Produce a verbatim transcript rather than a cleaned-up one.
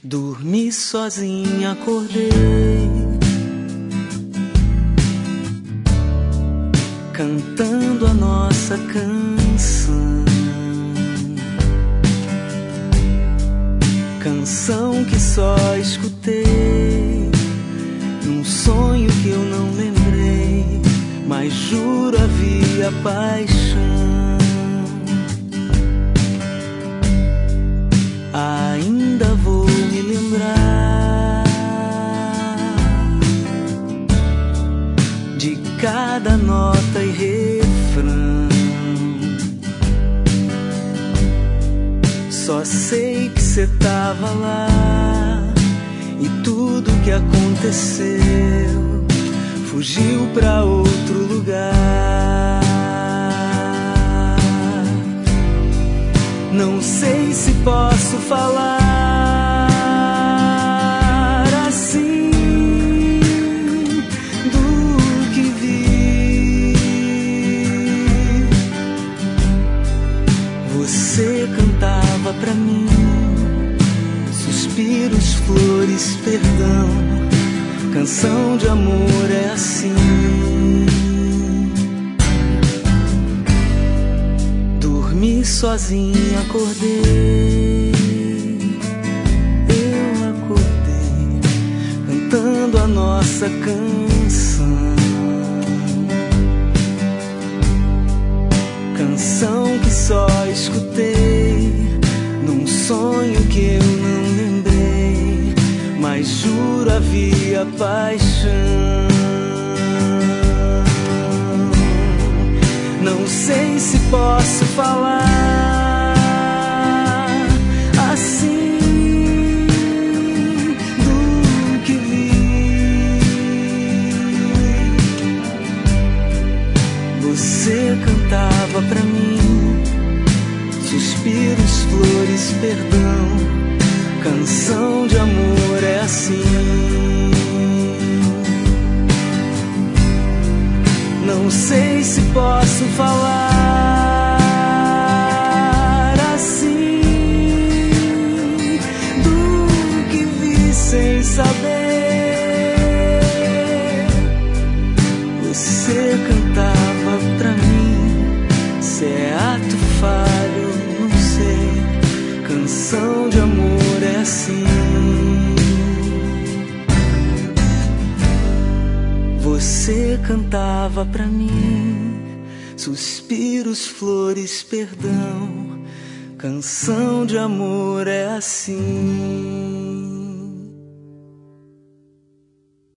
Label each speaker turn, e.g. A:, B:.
A: Dormi sozinha, acordei cantando a nossa canção, canção que só escutei num sonho que eu não lembrei, mas juro havia paixão. Ainda vou me lembrar de cada nota e refrão. Só sei que cê tava lá e tudo que aconteceu fugiu pra outro lugar. Não sei se posso falar assim do que vi. Você cantava pra mim suspiros, flores, perdão. Canção de amor é assim. Dormi sozinha, acordei. Eu acordei cantando a nossa canção, canção que só escutei num sonho que eu não lembrei, mas juro havia paixão. Não sei se posso falar assim do que vi. Você cantava pra mim suspiros, flores, perdão. Canção de amor é assim. Não sei se posso falar assim do que vi sem saber. Você cantava pra mim, se é ato falho, não sei. Canção de amor é assim. Você cantava pra mim suspiros, flores, perdão. Canção de amor é assim.